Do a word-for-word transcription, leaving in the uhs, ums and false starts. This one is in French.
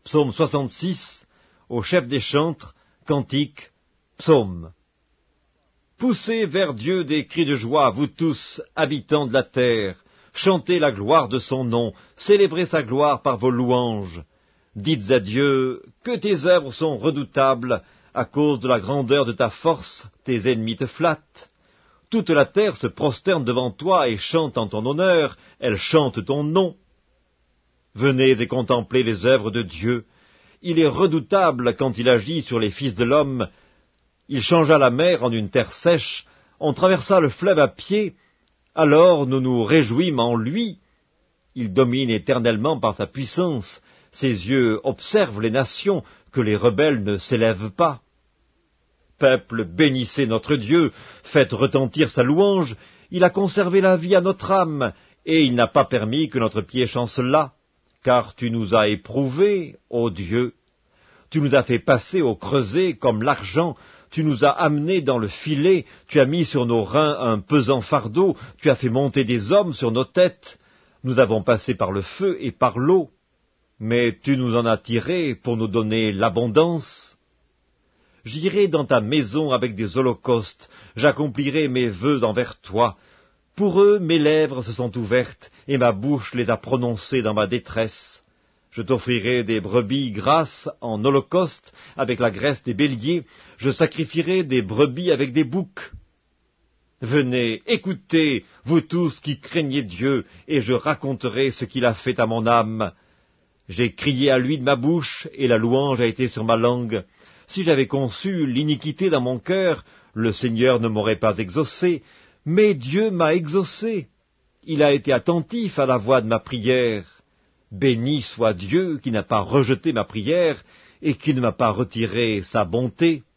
Psaume soixante-six, au chef des chantres, cantique, psaume. Poussez vers Dieu des cris de joie, vous tous, habitants de la terre. Chantez la gloire de son nom, célébrez sa gloire par vos louanges. Dites à Dieu que tes œuvres sont redoutables, à cause de la grandeur de ta force, tes ennemis te flattent. Toute la terre se prosterne devant toi et chante en ton honneur, elle chante ton nom. Venez et contemplez les œuvres de Dieu. Il est redoutable quand il agit sur les fils de l'homme. Il changea la mer en une terre sèche, on traversa le fleuve à pied, alors nous nous réjouîmes en lui. Il domine éternellement par sa puissance, ses yeux observent les nations, que les rebelles ne s'élèvent pas. Peuple, bénissez notre Dieu, faites retentir sa louange, il a conservé la vie à notre âme, et il n'a pas permis que notre pied chancelât, car tu nous as éprouvés, ô Dieu. Tu nous as fait passer au creuset comme l'argent, tu nous as amenés dans le filet, tu as mis sur nos reins un pesant fardeau, tu as fait monter des hommes sur nos têtes. Nous avons passé par le feu et par l'eau, mais tu nous en as tirés pour nous donner l'abondance. J'irai dans ta maison avec des holocaustes, j'accomplirai mes vœux envers toi. Pour eux, mes lèvres se sont ouvertes, et ma bouche les a prononcés dans ma détresse. Je t'offrirai des brebis grasses en holocauste avec la graisse des béliers, je sacrifierai des brebis avec des boucs. Venez, écoutez, vous tous qui craignez Dieu, et je raconterai ce qu'il a fait à mon âme. J'ai crié à lui de ma bouche, et la louange a été sur ma langue. Si j'avais conçu l'iniquité dans mon cœur, le Seigneur ne m'aurait pas exaucé, mais Dieu m'a exaucé. Il a été attentif à la voix de ma prière. Béni soit Dieu qui n'a pas rejeté ma prière et qui ne m'a pas retiré sa bonté.